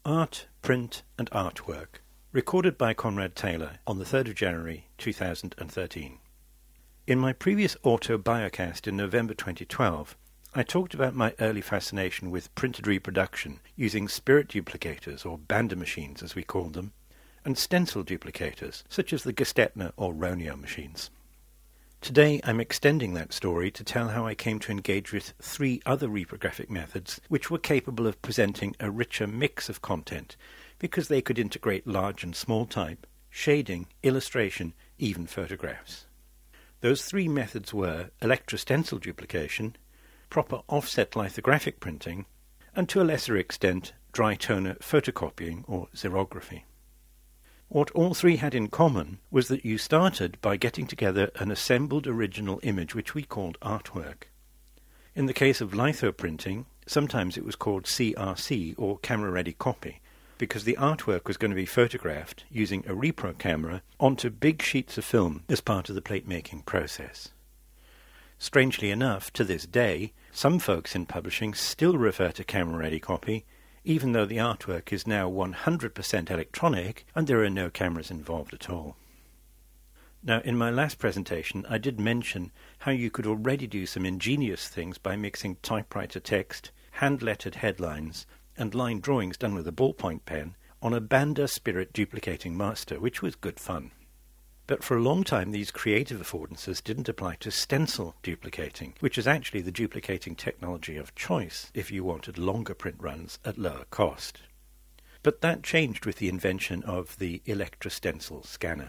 Art, Print and Artwork, recorded by Conrad Taylor on the 3rd of January 2013. In my previous autobiocast in November 2012, I talked about my early fascination with printed reproduction using spirit duplicators, or Banda machines as we called them, and stencil duplicators, such as the Gestetner or Roneo machines. Today I'm extending that story to tell how I came to engage with 3 other reprographic methods which were capable of presenting a richer mix of content because they could integrate large and small type, shading, illustration, even photographs. Those 3 methods were electrostencil duplication, proper offset lithographic printing, and to a lesser extent dry toner photocopying or xerography. What all 3 had in common was that you started by getting together an assembled original image which we called artwork. In the case of lithoprinting, sometimes it was called CRC or camera-ready copy, because the artwork was going to be photographed using a repro camera onto big sheets of film as part of the plate-making process. Strangely enough, to this day, some folks in publishing still refer to camera-ready copy, even though the artwork is now 100% electronic and there are no cameras involved at all. Now, in my last presentation, I did mention how you could already do some ingenious things by mixing typewriter text, hand-lettered headlines, and line drawings done with a ballpoint pen on a Banda Spirit duplicating master, which was good fun. But for a long time these creative affordances didn't apply to stencil duplicating, which is actually the duplicating technology of choice if you wanted longer print runs at lower cost. But that changed with the invention of the electrostencil scanner.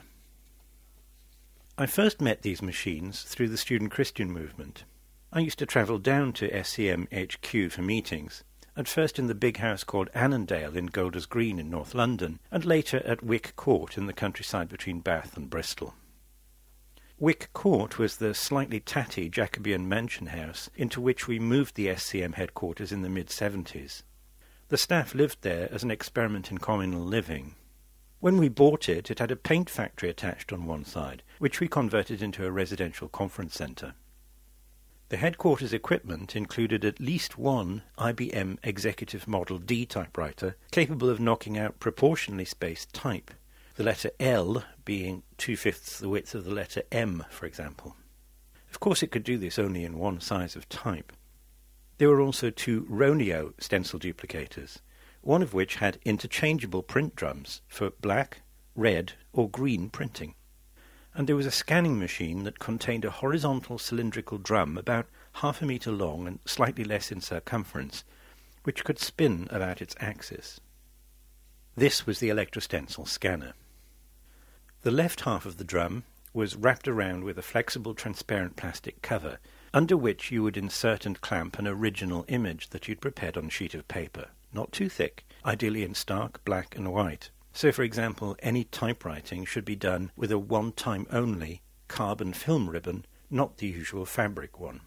I first met these machines through the Student Christian movement. I used to travel down to SCM HQ for meetings, at first in the big house called Annandale in Golders Green in North London, and later at Wick Court in the countryside between Bath and Bristol. Wick Court was the slightly tatty Jacobean mansion house into which we moved the SCM headquarters in the mid-70s. The staff lived there as an experiment in communal living. When we bought it, it had a paint factory attached on one side, which we converted into a residential conference centre. The headquarters equipment included at least one IBM Executive Model D typewriter capable of knocking out proportionally spaced type, the letter L being 2/5 the width of the letter M, for example. Of course it could do this only in one size of type. There were also 2 Roneo stencil duplicators, one of which had interchangeable print drums for black, red or green printing. And there was a scanning machine that contained a horizontal cylindrical drum about 1/2 metre long and slightly less in circumference, which could spin about its axis. This was the electrostencil scanner. The left half of the drum was wrapped around with a flexible transparent plastic cover, under which you would insert and clamp an original image that you'd prepared on a sheet of paper, not too thick, ideally in stark black and white. So, for example, any typewriting should be done with a one-time only carbon film ribbon, not the usual fabric one.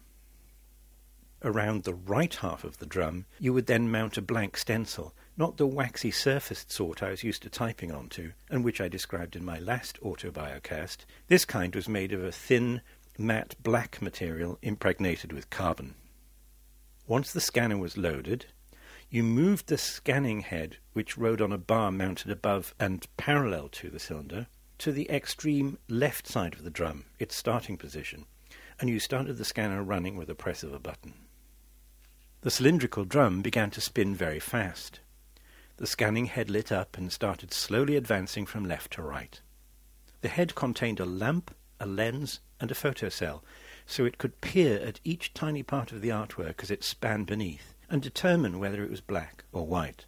Around the right half of the drum, you would then mount a blank stencil, not the waxy surfaced sort I was used to typing onto, and which I described in my last autobiocast. This kind was made of a thin, matte black material impregnated with carbon. Once the scanner was loaded, you moved the scanning head, which rode on a bar mounted above and parallel to the cylinder, to the extreme left side of the drum, its starting position, and you started the scanner running with a press of a button. The cylindrical drum began to spin very fast. The scanning head lit up and started slowly advancing from left to right. The head contained a lamp, a lens, and a photocell, so it could peer at each tiny part of the artwork as it span beneath, and determine whether it was black or white.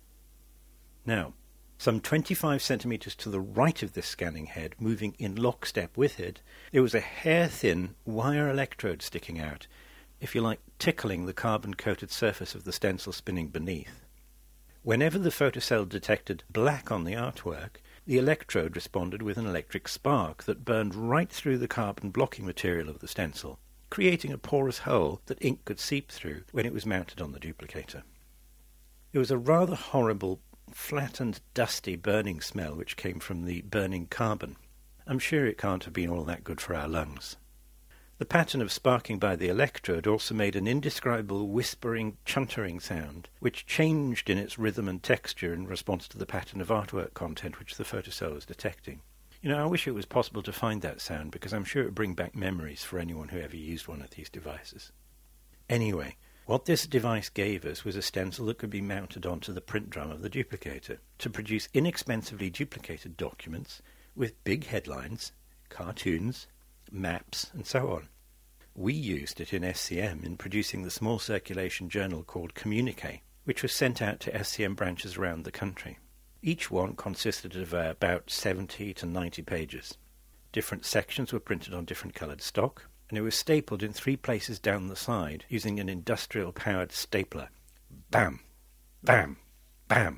Now, some 25 centimetres to the right of this scanning head, moving in lockstep with it, there was a hair-thin wire electrode sticking out, if you like, tickling the carbon-coated surface of the stencil spinning beneath. Whenever the photocell detected black on the artwork, the electrode responded with an electric spark that burned right through the carbon blocking material of the stencil, creating a porous hole that ink could seep through when it was mounted on the duplicator. It was a rather horrible, flat and dusty burning smell which came from the burning carbon. I'm sure it can't have been all that good for our lungs. The pattern of sparking by the electrode also made an indescribable whispering, chuntering sound, which changed in its rhythm and texture in response to the pattern of artwork content which the photocell was detecting. I wish it was possible to find that sound, because I'm sure it would bring back memories for anyone who ever used one of these devices. Anyway, what this device gave us was a stencil that could be mounted onto the print drum of the duplicator to produce inexpensively duplicated documents with big headlines, cartoons, maps, and so on. We used it in SCM in producing the small circulation journal called Communique, which was sent out to SCM branches around the country. Each one consisted of about 70 to 90 pages. Different sections were printed on different coloured stock, and it was stapled in 3 places down the side using an industrial-powered stapler. Bam! Bam! Bam!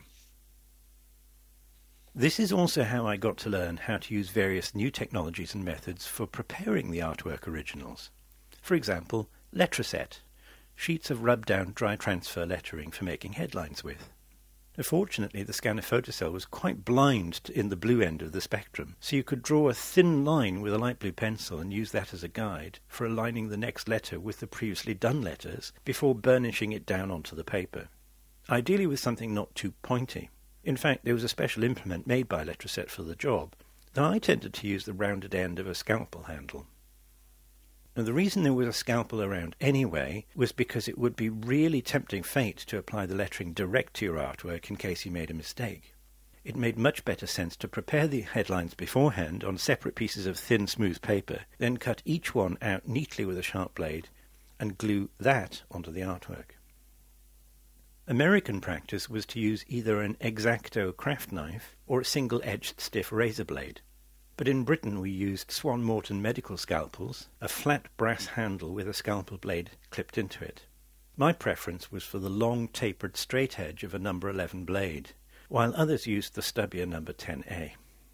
This is also how I got to learn how to use various new technologies and methods for preparing the artwork originals. For example, Letraset, sheets of rubbed-down dry transfer lettering for making headlines with. Fortunately, the scanner photocell was quite blind in the blue end of the spectrum, so you could draw a thin line with a light blue pencil and use that as a guide for aligning the next letter with the previously done letters before burnishing it down onto the paper, ideally with something not too pointy. In fact, there was a special implement made by Letraset for the job, though I tended to use the rounded end of a scalpel handle. Now, the reason there was a scalpel around anyway was because it would be really tempting fate to apply the lettering direct to your artwork in case you made a mistake. It made much better sense to prepare the headlines beforehand on separate pieces of thin, smooth paper, then cut each one out neatly with a sharp blade and glue that onto the artwork. American practice was to use either an X-Acto craft knife or a single-edged stiff razor blade. But in Britain we used Swan Morton medical scalpels, a flat brass handle with a scalpel blade clipped into it. My preference was for the long tapered straight edge of a number 11 blade, while others used the stubbier number 10A.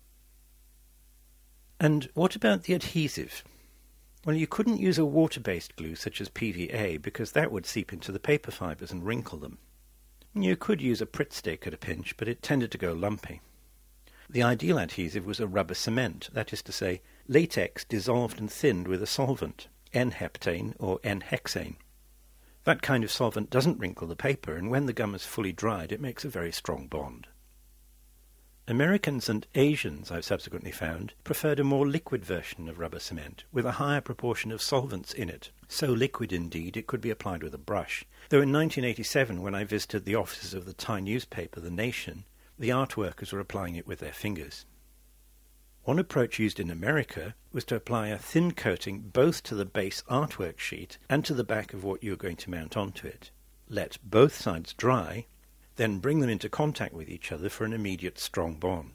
And what about the adhesive? Well, you couldn't use a water-based glue such as PVA because that would seep into the paper fibres and wrinkle them. You could use a Pritt stick at a pinch, but it tended to go lumpy. The ideal adhesive was a rubber cement, that is to say, latex dissolved and thinned with a solvent, N-heptane or N-hexane. That kind of solvent doesn't wrinkle the paper, and when the gum is fully dried, it makes a very strong bond. Americans and Asians, I've subsequently found, preferred a more liquid version of rubber cement, with a higher proportion of solvents in it, so liquid indeed it could be applied with a brush, though in 1987, when I visited the offices of the Thai newspaper The Nation, the art workers were applying it with their fingers. One approach used in America was to apply a thin coating both to the base artwork sheet and to the back of what you were going to mount onto it. Let both sides dry, then bring them into contact with each other for an immediate strong bond.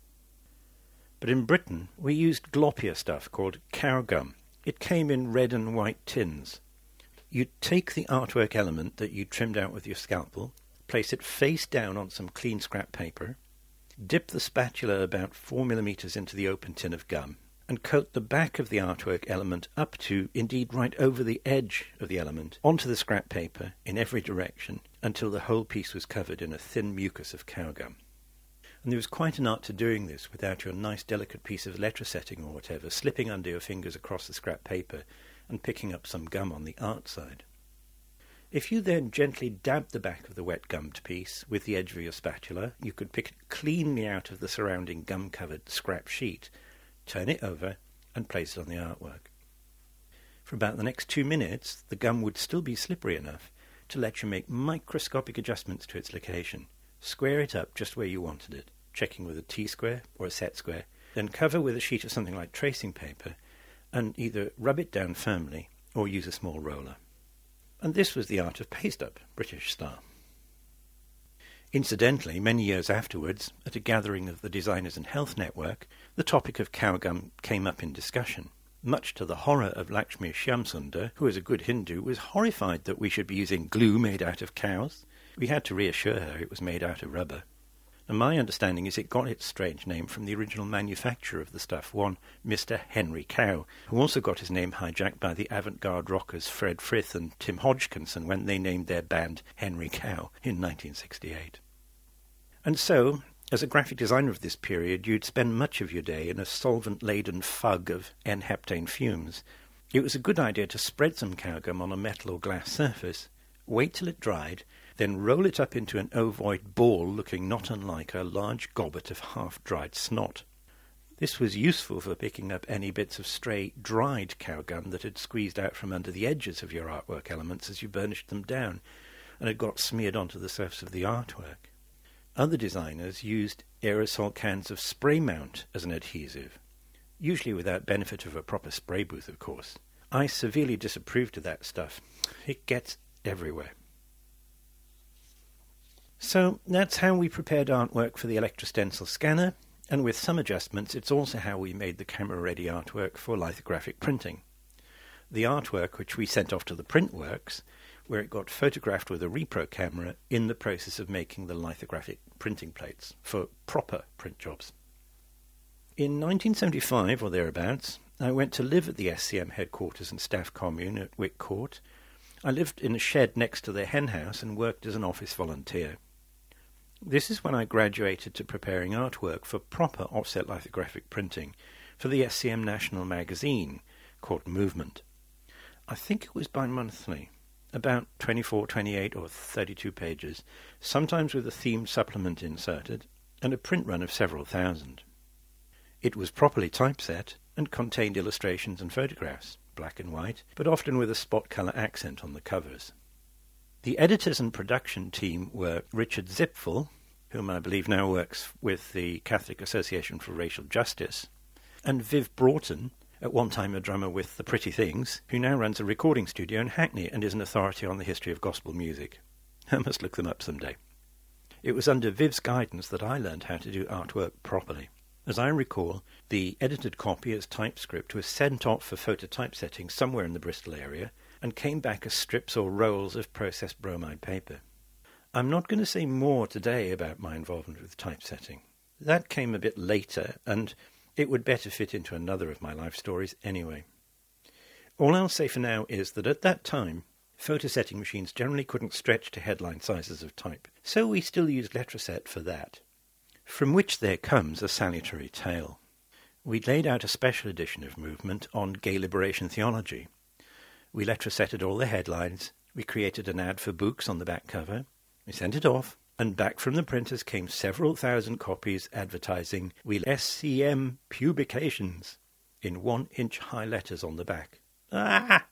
But in Britain we used gloppier stuff called cow gum. It came in red and white tins. You'd take the artwork element that you trimmed out with your scalpel, place it face down on some clean scrap paper, dip the spatula about 4 millimeters into the open tin of gum, and coat the back of the artwork element up to, indeed right over the edge of the element, onto the scrap paper in every direction until the whole piece was covered in a thin mucus of cow gum. And there was quite an art to doing this without your nice delicate piece of letter setting or whatever slipping under your fingers across the scrap paper and picking up some gum on the art side. If you then gently dabbed the back of the wet gummed piece with the edge of your spatula, you could pick it cleanly out of the surrounding gum-covered scrap sheet, turn it over, and place it on the artwork. For about the next 2 minutes, the gum would still be slippery enough to let you make microscopic adjustments to its location. Square it up just where you wanted it, checking with a T-square or a set square, then cover with a sheet of something like tracing paper, and either rub it down firmly or use a small roller. And this was the art of paste-up, British style. Incidentally, many years afterwards, at a gathering of the Designers and Health Network, the topic of cow gum came up in discussion. Much to the horror of Lakshmi Shyamsundar, who as a good Hindu was horrified that we should be using glue made out of cows. We had to reassure her it was made out of rubber. And my understanding is it got its strange name from the original manufacturer of the stuff, one Mr. Henry Cow, who also got his name hijacked by the avant-garde rockers Fred Frith and Tim Hodgkinson when they named their band Henry Cow in 1968. And so, as a graphic designer of this period, you'd spend much of your day in a solvent-laden fug of N-heptane fumes, It was a good idea to spread some cow gum on a metal or glass surface, wait till it dried, then roll it up into an ovoid ball looking not unlike a large gobbet of half-dried snot. This was useful for picking up any bits of stray, dried cow gum that had squeezed out from under the edges of your artwork elements as you burnished them down, and had got smeared onto the surface of the artwork. Other designers used aerosol cans of spray mount as an adhesive, usually without benefit of a proper spray booth, of course. I severely disapproved of that stuff. It gets everywhere. So that's how we prepared artwork for the Electrostencil scanner, and with some adjustments it's also how we made the camera-ready artwork for lithographic printing. The artwork which we sent off to the Printworks, where it got photographed with a repro camera in the process of making the lithographic printing plates for proper print jobs. In 1975 or thereabouts, I went to live at the SCM headquarters and staff commune at Wick Court. I lived in a shed next to the hen house and worked as an office volunteer. This is when I graduated to preparing artwork for proper offset lithographic printing for the SCM national magazine called Movement. I think it was bi-monthly, about 24, 28 or 32 pages, sometimes with a themed supplement inserted, and a print run of several thousand. It was properly typeset and contained illustrations and photographs, black and white, but often with a spot colour accent on the covers. The editors and production team were Richard Zipfel, whom I believe now works with the Catholic Association for Racial Justice, and Viv Broughton, at one time a drummer with The Pretty Things, who now runs a recording studio in Hackney and is an authority on the history of gospel music. I must look them up someday. It was under Viv's guidance that I learned how to do artwork properly. As I recall, the edited copy as typescript was sent off for phototypesetting somewhere in the Bristol area, and came back as strips or rolls of processed bromide paper. I'm not going to say more today about my involvement with typesetting. That came a bit later, and it would better fit into another of my life stories anyway. All I'll say for now is that at that time, photosetting machines generally couldn't stretch to headline sizes of type, so we still used Letraset for that. From which there comes a salutary tale. We'd laid out a special edition of Movement on gay liberation theology. We letrasetted all the headlines, we created an ad for books on the back cover, we sent it off, and back from the printers came several thousand copies advertising "We SCM Publications" in 1-inch high letters on the back. Ah!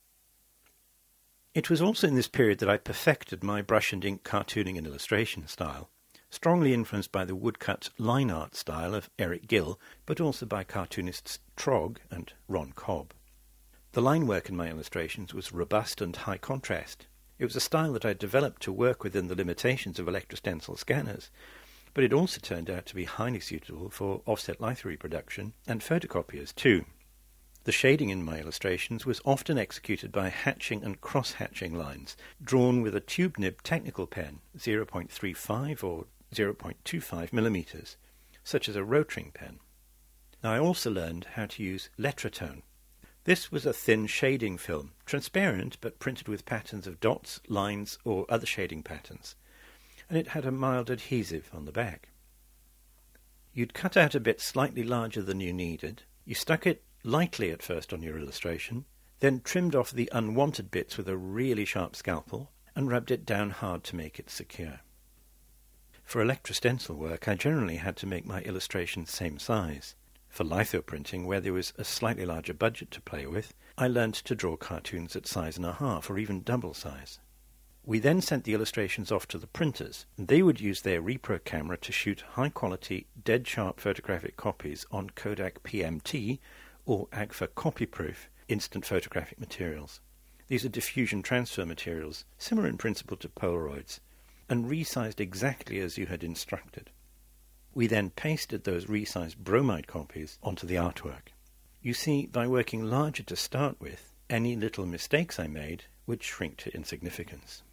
It was also in this period that I perfected my brush and ink cartooning and illustration style, strongly influenced by the woodcut line art style of Eric Gill, but also by cartoonists Trog and Ron Cobb. The line work in my illustrations was robust and high contrast. It was a style that I developed to work within the limitations of Electrostencil scanners, but it also turned out to be highly suitable for offset litho reproduction and photocopiers too. The shading in my illustrations was often executed by hatching and cross-hatching lines, drawn with a tube nib technical pen, 0.35 or 0.25 millimeters, such as a Rotring pen. Now I also learned how to use Letratone. This was a thin shading film, transparent but printed with patterns of dots, lines, or other shading patterns, and it had a mild adhesive on the back. You'd cut out a bit slightly larger than you needed, you stuck it lightly at first on your illustration, then trimmed off the unwanted bits with a really sharp scalpel, and rubbed it down hard to make it secure. For Electrostencil work, I generally had to make my illustrations same size. For lithoprinting, where there was a slightly larger budget to play with, I learned to draw cartoons at size and a half, or even double size. We then sent the illustrations off to the printers, and they would use their repro camera to shoot high-quality, dead-sharp photographic copies on Kodak PMT, or Agfa copy-proof, instant photographic materials. These are diffusion transfer materials, similar in principle to Polaroids, and resized exactly as you had instructed. We then pasted those resized bromide copies onto the artwork. You see, by working larger to start with, any little mistakes I made would shrink to insignificance.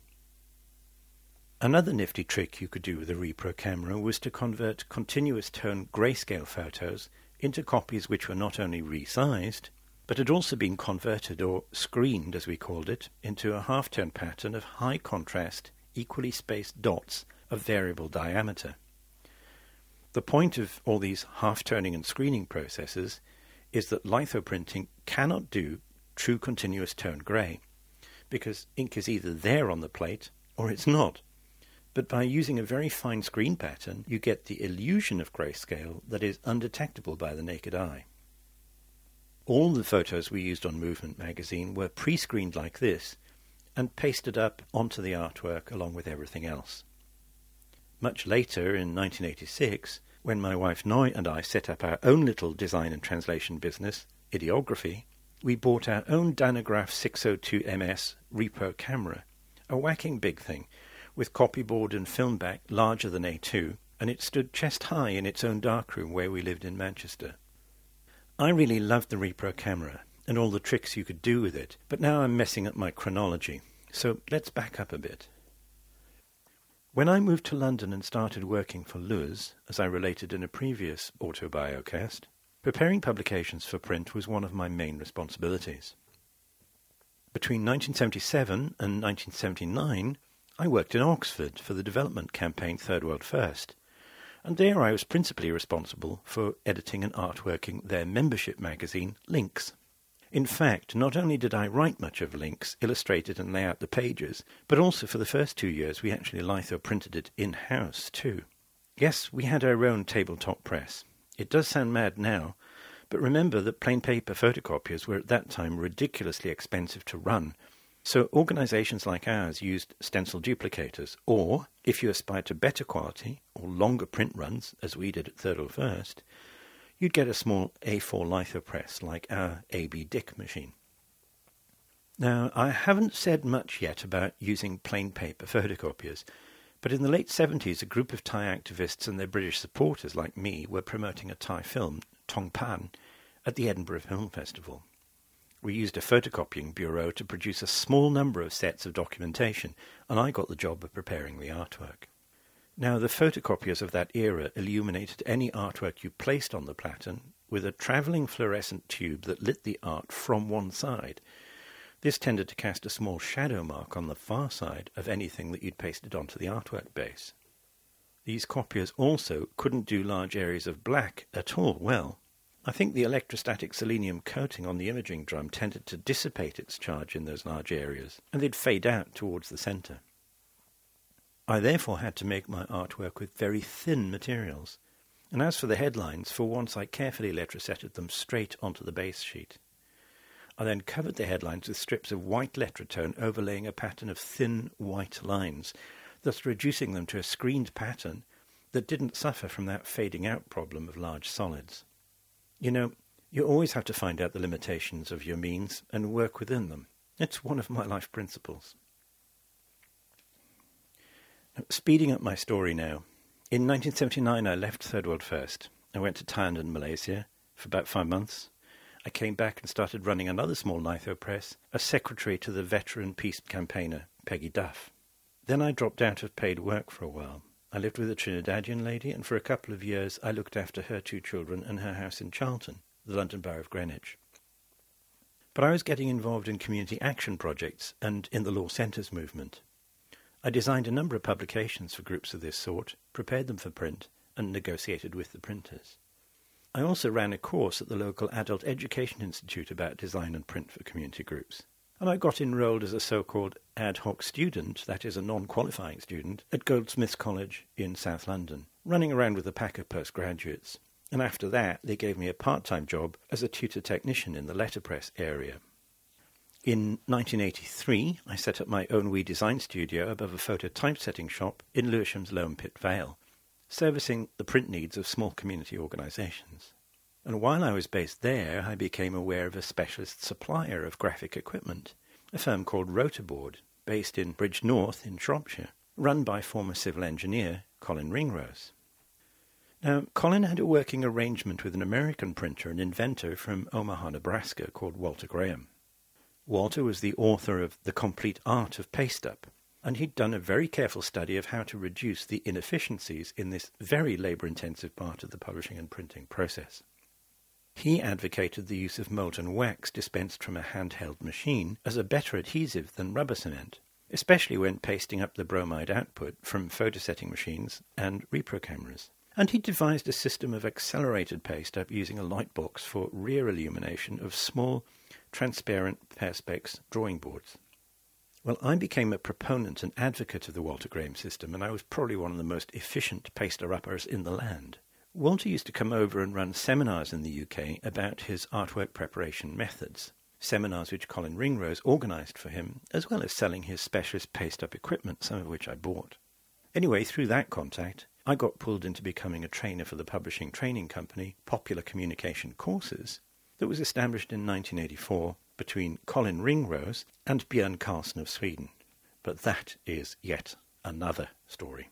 Another nifty trick you could do with a repro camera was to convert continuous tone grayscale photos into copies which were not only resized, but had also been converted, or screened as we called it, into a half-tone pattern of high contrast, equally spaced dots of variable diameter. The point of all these half-toning and screening processes is that lithoprinting cannot do true continuous tone grey, because ink is either there on the plate or it's not. But by using a very fine screen pattern, you get the illusion of grayscale that is undetectable by the naked eye. All the photos we used on Movement magazine were pre-screened like this and pasted up onto the artwork along with everything else. Much later, in 1986, when my wife Noy and I set up our own little design and translation business, Ideography, we bought our own Danagraph 602MS repro camera, a whacking big thing, with copyboard and film back larger than A2, and it stood chest high in its own darkroom where we lived in Manchester. I really loved the repro camera and all the tricks you could do with it, but now I'm messing up my chronology, so let's back up a bit. When I moved to London and started working for Lewis, as I related in a previous autobiocast, preparing publications for print was one of my main responsibilities. Between 1977 and 1979, I worked in Oxford for the development campaign Third World First, and there I was principally responsible for editing and artworking their membership magazine, Links. In fact, not only did I write much of Links, illustrate it and lay out the pages, but also for the first 2 years we actually litho-printed it in-house too. Yes, we had our own tabletop press. It does sound mad now, but remember that plain paper photocopiers were at that time ridiculously expensive to run, so organisations like ours used stencil duplicators, or, if you aspired to better quality or longer print runs, as we did at Third World First, you'd get a small A4 lithopress like our AB Dick machine. Now, I haven't said much yet about using plain paper photocopiers, but in the late 70s a group of Thai activists and their British supporters like me were promoting a Thai film, Tongpan, at the Edinburgh Film Festival. We used a photocopying bureau to produce a small number of sets of documentation, and I got the job of preparing the artwork. Now, the photocopiers of that era illuminated any artwork you placed on the platen with a travelling fluorescent tube that lit the art from one side. This tended to cast a small shadow mark on the far side of anything that you'd pasted onto the artwork base. These copiers also couldn't do large areas of black at all well. I think the electrostatic selenium coating on the imaging drum tended to dissipate its charge in those large areas, and they'd fade out towards the centre. I therefore had to make my artwork with very thin materials, and as for the headlines, for once I carefully letrasetted them straight onto the base sheet. I then covered the headlines with strips of white letratone overlaying a pattern of thin white lines, thus reducing them to a screened pattern that didn't suffer from that fading out problem of large solids. You know, you always have to find out the limitations of your means and work within them. It's one of my life principles. Speeding up my story now. In 1979 I left Third World First. I went to Thailand and Malaysia for about 5 months. I came back and started running another small litho press, as secretary to the veteran peace campaigner Peggy Duff. Then I dropped out of paid work for a while. I lived with a Trinidadian lady, and for a couple of years I looked after her 2 children and her house in Charlton, the London Borough of Greenwich. But I was getting involved in community action projects and in the Law Centres movement. I designed a number of publications for groups of this sort, prepared them for print, and negotiated with the printers. I also ran a course at the local Adult Education Institute about design and print for community groups. And I got enrolled as a so-called ad hoc student, that is a non-qualifying student, at Goldsmiths College in South London, running around with a pack of postgraduates. And after that, they gave me a part-time job as a tutor technician in the letterpress area. In 1983, I set up my own wee design studio above a photo typesetting shop in Lewisham's Loam Pit Vale, servicing the print needs of small community organisations. And while I was based there, I became aware of a specialist supplier of graphic equipment, a firm called Rotorboard, based in Bridgnorth in Shropshire, run by former civil engineer Colin Ringrose. Now, Colin had a working arrangement with an American printer and inventor from Omaha, Nebraska, called Walter Graham. Walter was the author of The Complete Art of Paste-Up, and he'd done a very careful study of how to reduce the inefficiencies in this very labour-intensive part of the publishing and printing process. He advocated the use of molten wax dispensed from a handheld machine as a better adhesive than rubber cement, especially when pasting up the bromide output from photosetting machines and repro cameras. And he devised a system of accelerated paste-up using a light box for rear illumination of small transparent Perspex drawing boards. Well, I became a proponent and advocate of the Walter Graham system, and I was probably one of the most efficient paster-uppers in the land. Walter used to come over and run seminars in the UK about his artwork preparation methods, seminars which Colin Ringrose organised for him, as well as selling his specialist paste-up equipment, some of which I bought. Anyway, through that contact, I got pulled into becoming a trainer for the publishing training company Popular Communication Courses that was established in 1984 between Colin Ringrose and Björn Karlsson of Sweden. But that is yet another story.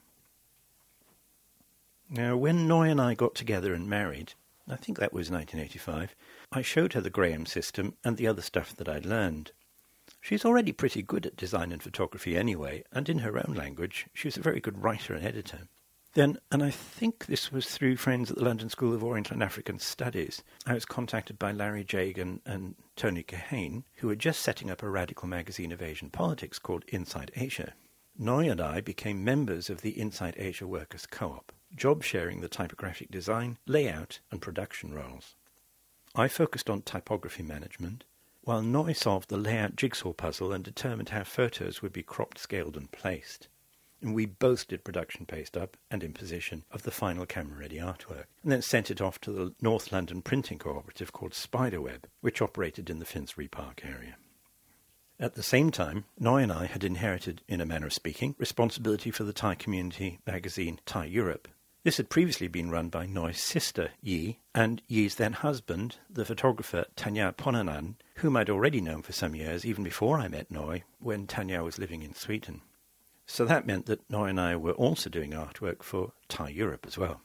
Now, when Noy and I got together and married, I think that was 1985, I showed her the Graham system and the other stuff that I'd learned. She's already pretty good at design and photography anyway, and in her own language, she's a very good writer and editor. Then, and I think this was through friends at the London School of Oriental and African Studies, I was contacted by Larry Jagan and Tony Kahane, who were just setting up a radical magazine of Asian politics called Inside Asia. Noy and I became members of the Inside Asia Workers' Co-op, job sharing the typographic design, layout and production roles. I focused on typography management, while Noy solved the layout jigsaw puzzle and determined how photos would be cropped, scaled and placed. And we both did production paste-up and imposition of the final camera-ready artwork, and then sent it off to the North London printing cooperative called Spiderweb, which operated in the Finsbury Park area. At the same time, Noy and I had inherited, in a manner of speaking, responsibility for the Thai community magazine Thai Europe. This had previously been run by Noy's sister, Yi, and Yi's then husband, the photographer Tanya Ponanan, whom I'd already known for some years, even before I met Noy, when Tanya was living in Sweden. So that meant that Noy and I were also doing artwork for Thai Europe as well.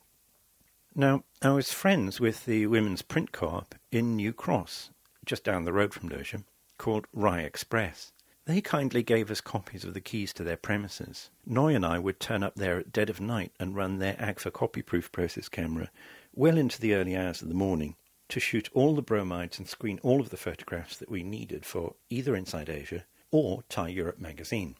Now, I was friends with the women's print co-op in New Cross, just down the road from Lewisham, called Rai Express. They kindly gave us copies of the keys to their premises. Noy and I would turn up there at dead of night and run their Agfa copyproof process camera well into the early hours of the morning to shoot all the bromides and screen all of the photographs that we needed for either Inside Asia or Thai Europe magazine.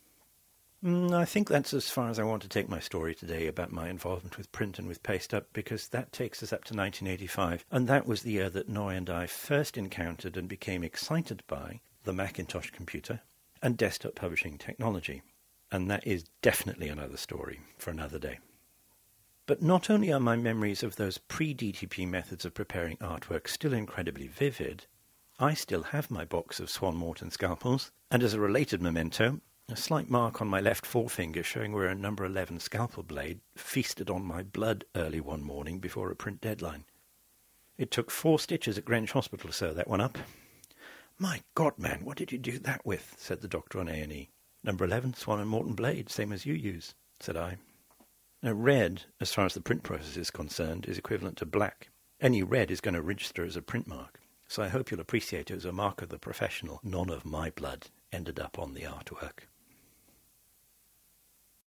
I think that's as far as I want to take my story today about my involvement with print and with paste-up, because that takes us up to 1985, and that was the year that Noy and I first encountered and became excited by the Macintosh computer and desktop publishing technology. And that is definitely another story for another day. But not only are my memories of those pre-DTP methods of preparing artwork still incredibly vivid, I still have my box of Swan Morton scalpels, and as a related memento, a slight mark on my left forefinger showing where a number 11 scalpel blade feasted on my blood early one morning before a print deadline. It took 4 stitches at Greenwich Hospital to sew that one up. "My God, man, what did you do that with?" said the doctor on A&E. "Number 11 Swan and Morton blade, same as you use," said I. Now, red, as far as the print process is concerned, is equivalent to black. Any red is going to register as a print mark, so I hope you'll appreciate it as a mark of the professional. None of my blood ended up on the artwork.